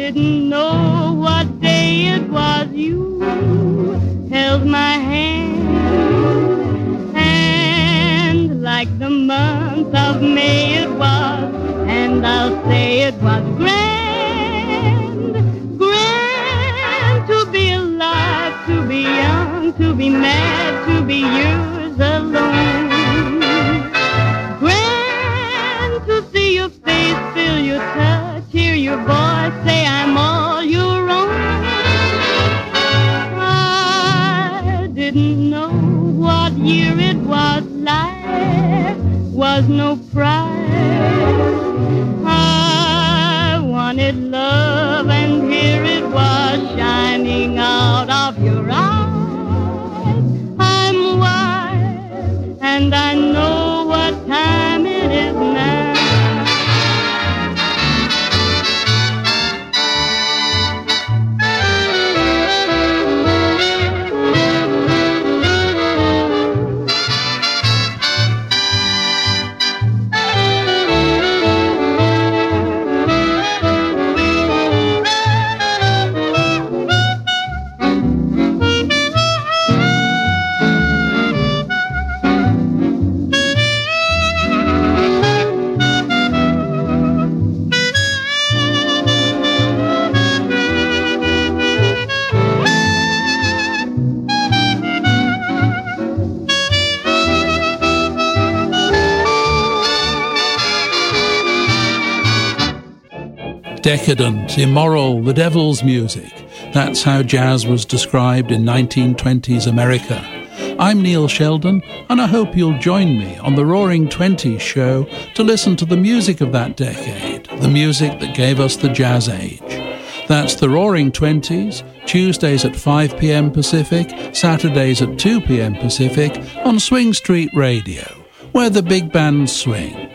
didn't know what day it was. You held my hand, and like the month of May it was, and I'll say it was grand, grand to be alive, to be young, to be mad, to be yours alone. Grand to see your face, feel your touch, hear your voice say I'm all your own. I didn't know what year it was, life was no prize. I wanted love and here it was shining out of your eyes. I'm wise and I know what time it is now. Decadent, immoral, the devil's music. That's how jazz was described in 1920s America. I'm Neil Sheldon, and I hope you'll join me on the Roaring Twenties show to listen to the music of that decade, the music that gave us the jazz age. That's the Roaring Twenties, Tuesdays at 5 p.m. Pacific, Saturdays at 2 p.m. Pacific on Swing Street Radio, where the big bands swing.